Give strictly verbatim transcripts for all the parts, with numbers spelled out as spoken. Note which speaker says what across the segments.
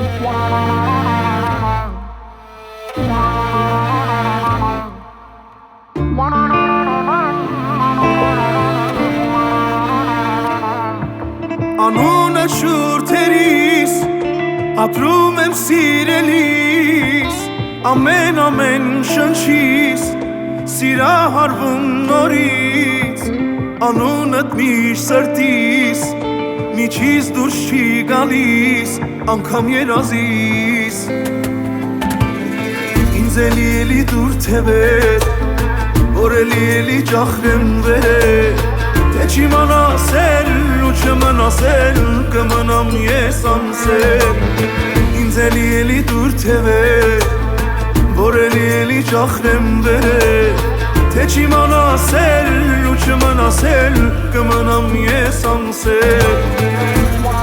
Speaker 1: Անունը շուրթերիս ապրում եմ սիրելիս ամեն ամեն շնչիս սիրահարվում նորից անունդ միշտ սրտիս միջից դուրս չի գալիս անգամ երազիս ինձ էլի էլի դուր թևեր որ էլի էլի ջախրեմ վեր Թե չիմանաս էլ ու չմնաս էլ կմնամ ես անսել Ինձ էլի էլի դուր թևեր որ էլի էլի ջախրեմ վեր Թե չիմանաս էլ ու չմնաս էլ կմնամ ես անսել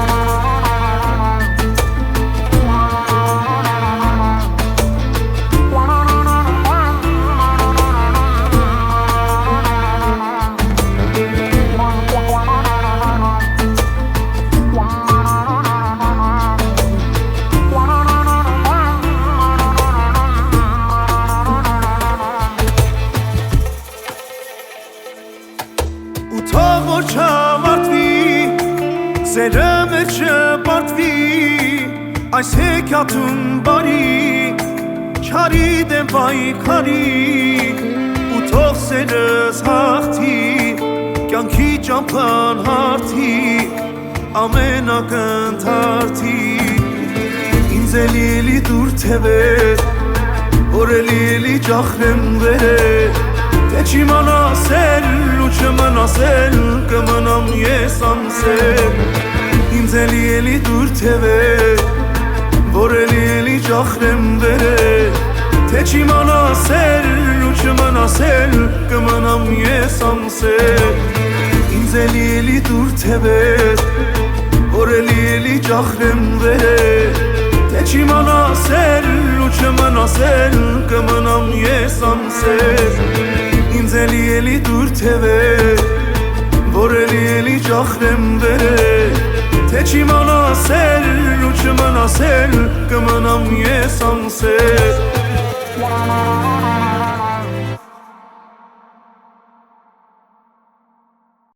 Speaker 1: Թող որ չավարտվի, սերը մեր չպարտվի Այս հեքիաթում բարի, չարի դեմ պայքարի Ու թող սերս հաղթի, կյանքի ճամփան հարթի Ամեն ակնթարթի Ինձ էլի էլի դուր թևեր, որ էլի էլի ջախրեմ վեր Թե չիմանաս էլ ու չմնաս էլ կմնամ ես անսել Ինձ էլի էլի դուր թևեր որ էլի էլի ջախրեմ վեր Թե չիմանաս էլ ու չմնաս էլ կմնամ ես անսել Ինձ էլի էլի դուր թևեր որ էլի էլի ջախրեմ վեր Թե չիմանաս էլ ու չմնաս էլ կմնամ ես անսել Ինձ էլի էլի դուր թևեր որ էլի էլի ջախրեմ վեր Թե չիմանաս էլ ու չմնաս էլ կմնամ ես անսել